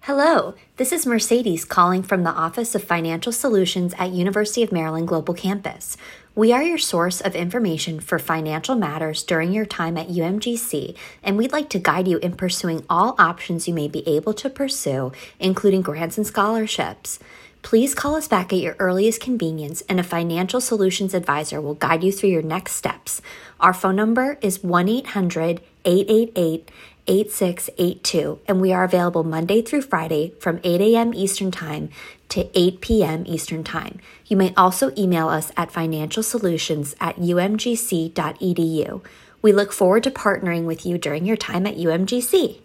Hello, this is Mercedes calling from the Office of Financial Solutions at University of Maryland Global Campus. We are your source of information for financial matters during your time at UMGC, and we'd like to guide you in pursuing all options you may be able to pursue, including grants and scholarships. Please call us back at your earliest convenience, and a financial solutions advisor will guide you through your next steps. Our phone number is 1-800-888-8682, and we are available Monday through Friday from 8 a.m. Eastern Time to 8 p.m. Eastern Time. You may also email us at financialsolutions@umgc.edu. We look forward to partnering with you during your time at UMGC.